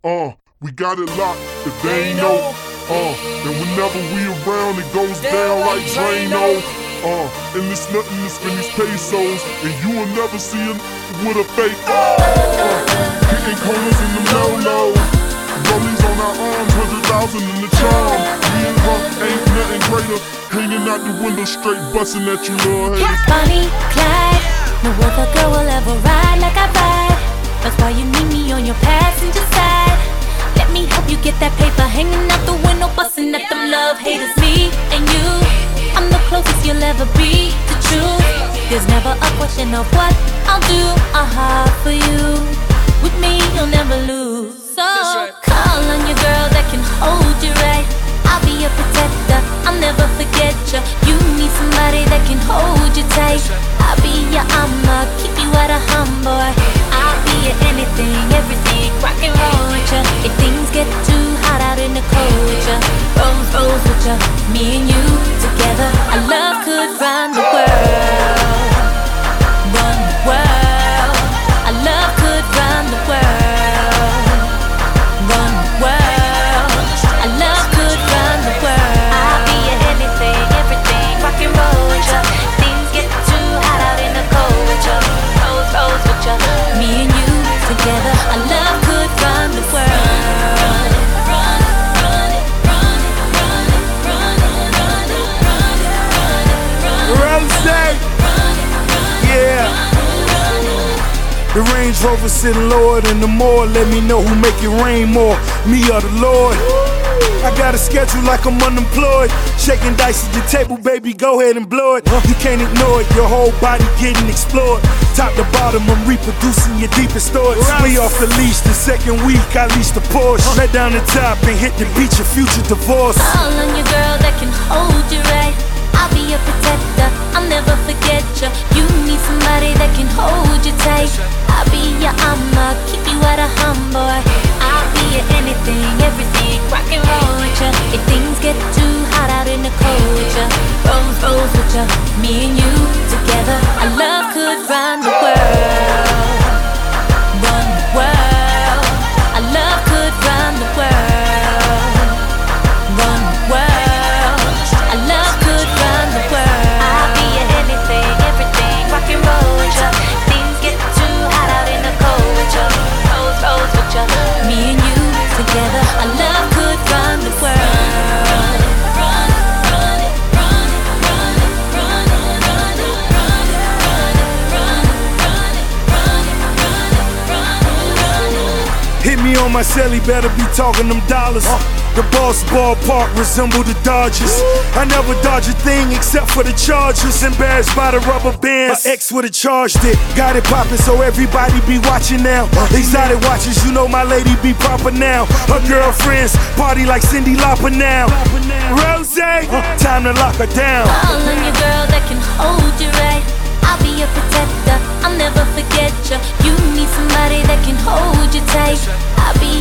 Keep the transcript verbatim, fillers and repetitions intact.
Uh, we got it locked, if they ain't know. Uh, and whenever we around, it goes down like Drano. Uh, and it's nothing to spend these pesos, and you will never see him with a fake. Uh, hitting corners in the low-low. Rollies on our arms, hundred thousand in the charm. Me and her ain't nothing greater. Hanging out the window straight, busting at you, little haters. Bonnie, Clyde, no other girl will ever ride like I ride. That's why you need me on your passenger side. Let me help you get that paper, hanging out the window, busting at them love haters. Me and you, I'm the closest you'll ever be to truth. There's never a question of what I'll do, aha, for you. With me, you'll never lose. So call on your girl that can hold you right. I'll be your protector, I'll never forget you. You need somebody that can hold you tight. I'll be your I'ma keep you at a hum, boy. I'll be your anything, everything, rock and roll with ya. If things get too hot out in the cold with ya, rose, rose with ya. Me and you together, our love could run the world. Run the world. Our love could run the world. Run the world. Our love could run the world. I'll be your anything, everything, rock and roll with ya. Things get too hot out in the cold with ya, rose, rose with ya. Me and you together, our love could run the world. Run, run it, run it, run it, run it, run it, run it, run it, run it, yeah. The Range Rover sitting lower than the more. Let me know who make it rain more, me or the Lord. I got a schedule like I'm unemployed. Shaking dice at the table, baby, go ahead and blow it. You can't ignore it, your whole body getting explored. Top to bottom, I'm reproducing your deepest thoughts. We off the leash, the second week, I leased the Porsche. Let down the top and hit the beach, your future divorce. Call on your girl that can hold you right. I'll be your protector, I'll never forget you. You need somebody that can hold you tight. I'll be your I'ma keep you at a hum, boy. I'll be your anything, everything, rock and roll with ya. If things get too hot out in the cold with ya, rose, rose with ya. Me and you together, our love could run the world. Run the world. Our love could run the world. Run the world. Our love could run the world. I'll be your anything, everything, rock and roll with ya. Things get too hot out in the cold with ya, rose, rose with ya. Me and you together, our love could run the world. Run it, run it, run it, run it, run it, run it, run it, run it, run it, run it, run it, run it, run it. Hit me on my celly, better be talking them dollars. The Boss ballpark resemble the Dodgers. I never dodge a thing except for the Chargers. Embarrassed by the rubber bands, my ex would've charged it. Got it poppin' so everybody be watching now. Exotic watches, you know my lady be proper now. Her girlfriends party like Cyndi Lauper now. Rose, time to lock her down. Call on your girl that can hold you right. I'll be your protector, I'll never forget you. You need somebody that can hold you tight. I'll be